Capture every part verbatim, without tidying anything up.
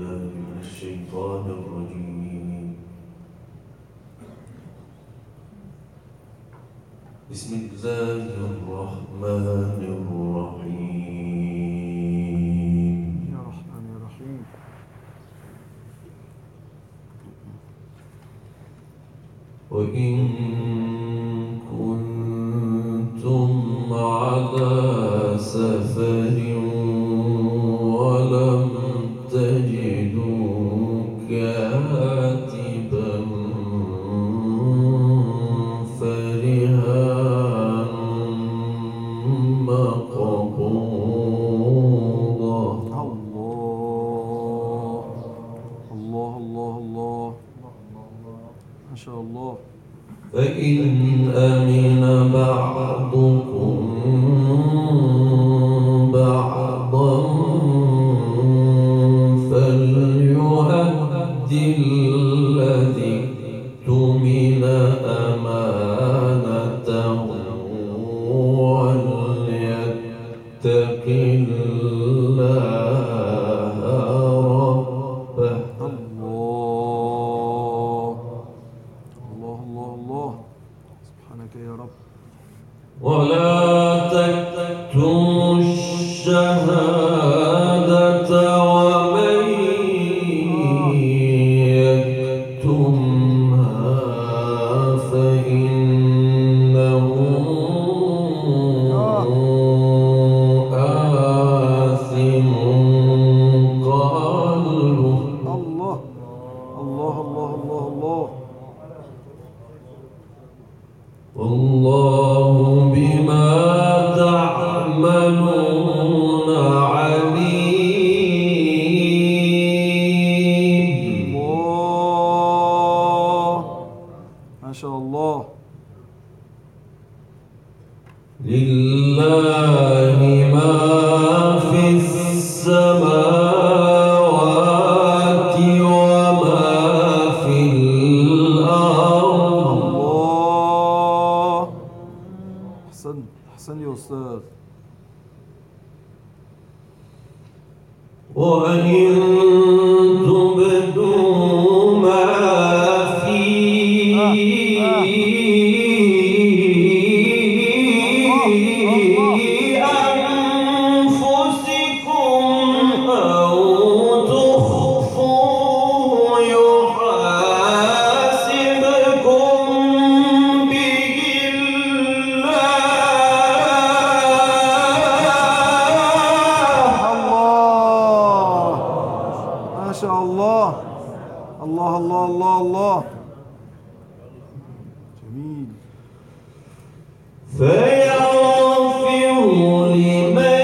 بالله من الشيطان الرجيم. بسم الله الرحمن الرحيم. يا رحمن يا رحيم. وإن كنتم على سفر ولم تجدوا كاتبا فرهان مقبوضة. الله الله الله الله ما شاء الله. فإن أمن بعضكم بعضا فليؤد الذي اؤتمن أمانته وليتق الله ربه. ولا تكتموا الشهادة ومن يكتمها فإنه آثم قلبه. الله الله الله الله الله. والله بما تعملون عليم. الله ما شاء الله. لله ما في السماوات وما في الأرض. الله أحسن أحسن يا أستاذ. وإن تبدوا ما في أنفسكم أو تخفوه يحاسبكم به الله. ما شاء الله. الله الله الله الله. جميل. فيغفر لمن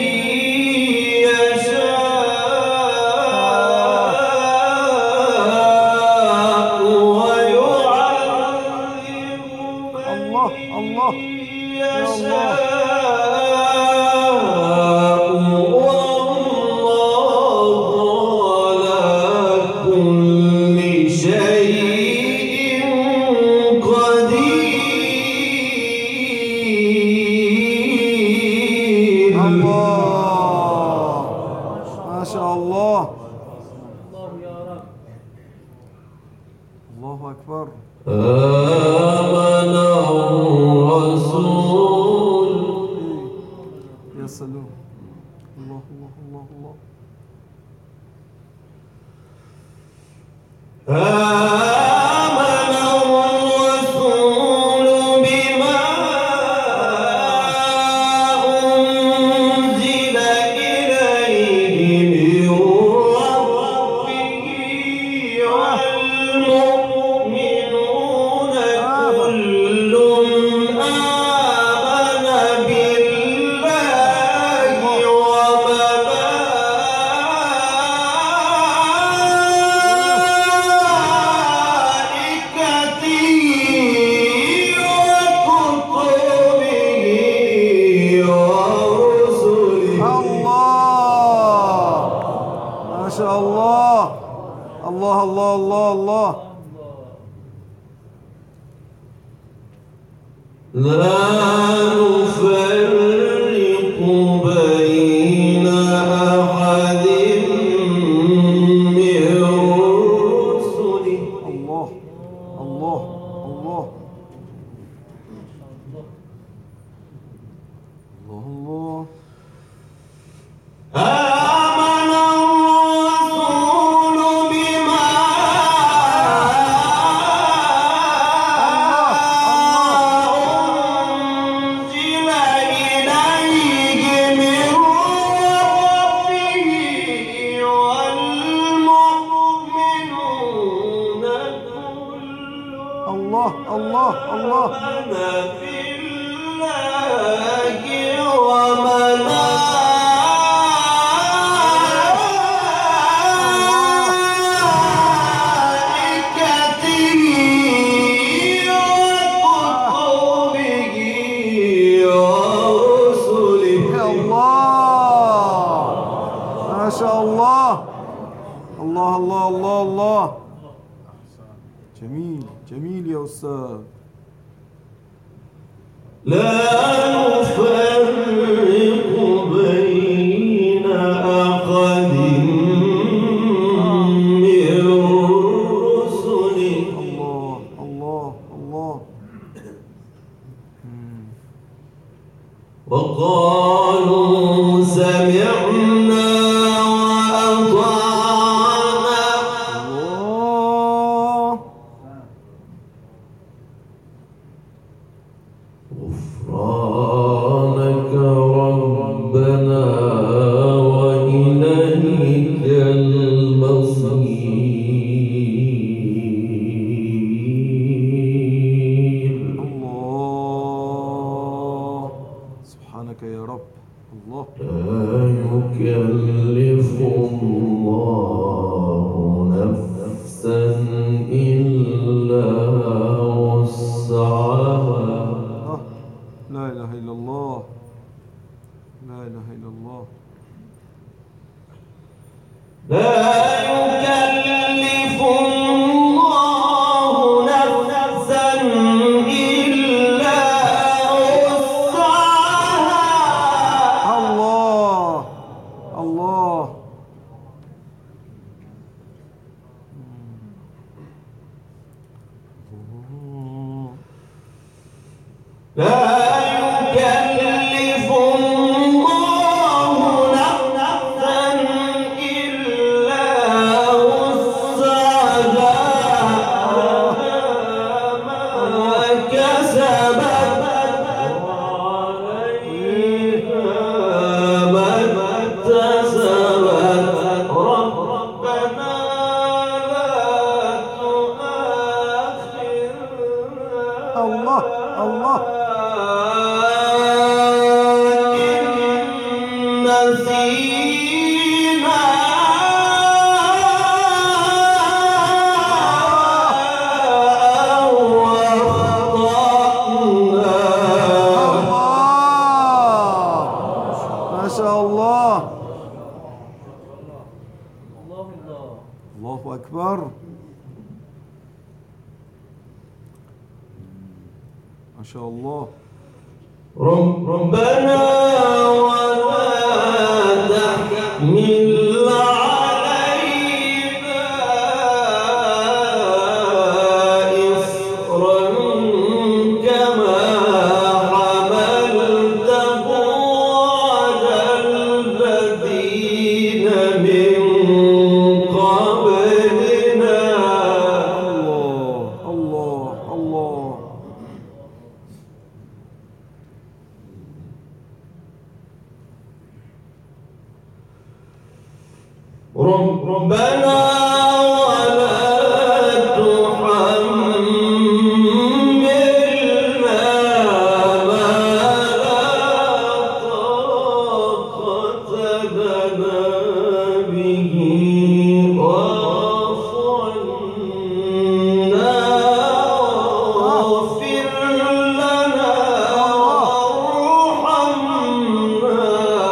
يشاء ويعذب الله الله من يا الله. يشاء والله على كل شيء قدير. الله ما شاء الله. الله أكبر. آمن الرسول. يا سلام. الله الله الله الله. آمن الرسول بما أنزل إليه من ربه والمؤمنون كل آمن بالله وملائكته وكتبه ورسله. الله ما شاء الله. الله الله الله الله. لا نفرق بين أحد آمن الرسول بما أنزل إليه من ربه والمؤمنون كلهم الله الله الله آمن بالله وملائكته وكتبه ورسله. يا الله ما شاء الله الله الله الله الله جميل جميل يا أستاذ. لا نفرق بين أحد من رسله. الله الله الله وقالوا سمعنا وأطعنا. الله غفرانك ربنا وإليك المصير. الله سبحانك يا رب. الله لا يكلف الله نفسا إلا وسعها. آه. لا إله إلا الله لا إله إلا الله. لا يكلف الله نفسا إلا وسعها. الله الله لا يكلف الله نفسا إلا وسعها. ما كسبت وعليها ما اكتسبت. ربنا لا تؤاخذنا الله الله إن نسينا أو أخطأنا. الله ما شاء الله. الله أكبر. ما شاء الله. ربنا ولا تحمل علينا إصرا كما حملته على الذين من قبلنا. الله الله الله ربنا ولا تحملنا ما لا طاقة لنا به واعف عنا واغفر لنا وارحمنا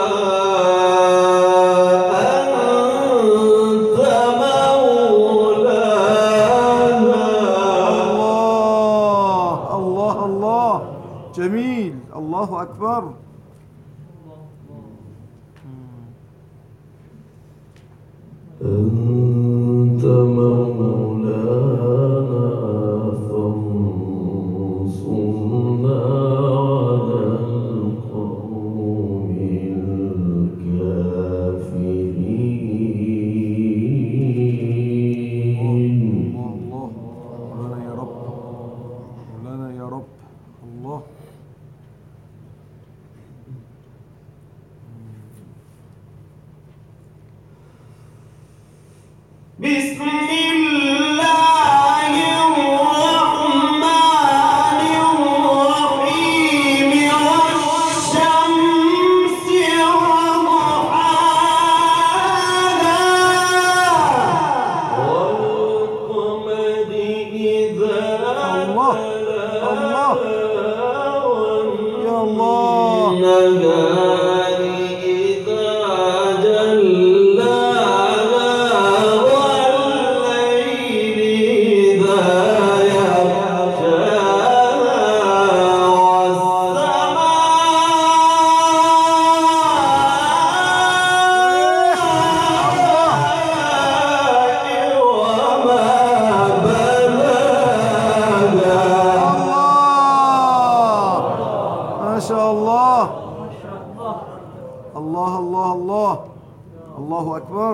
أنت مولانا. الله الله الله جميل. الله أكبر. أنت مولانا فانصرنا على القوم الكافرين. بسم الله الرحمن الرحيم والشمس وضحاها والقمر إذا الله الله يا الله والنهار إذا جلاها والليل إذا يغشاها والسماء وما بناها الله ما شاء الله الله الله الله الله أكبر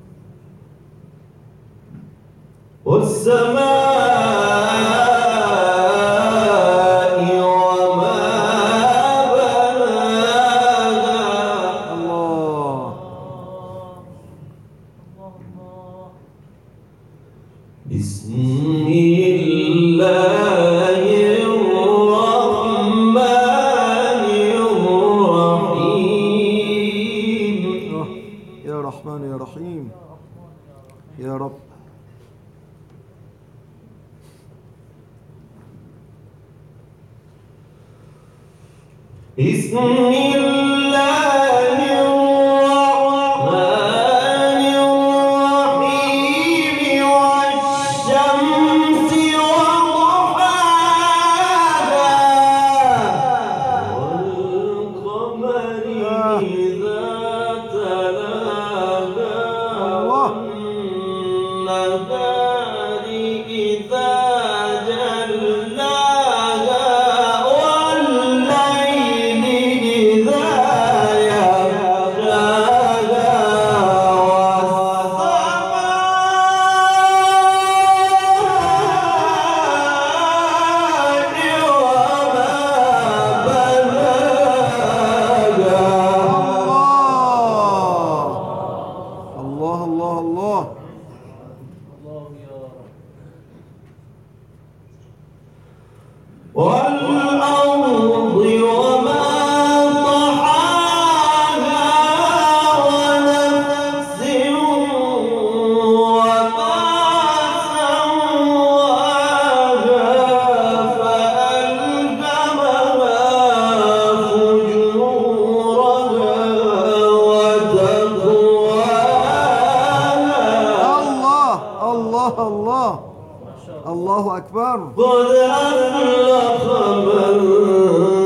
والسماء وما بناها الله بسم الله الرحمن الرحيم يا رحمن يا رحيم يا رب بسم الله الرحمن الرحيم والشمس وضحاها والقمر إذا تلاها والنهار إذا جلاها والليل إذا الله الله الله والأرض وما طحاها ونفس وما سواها فألهمها فجورها وتقواها الله الله الله الله أكبر قد أفلح من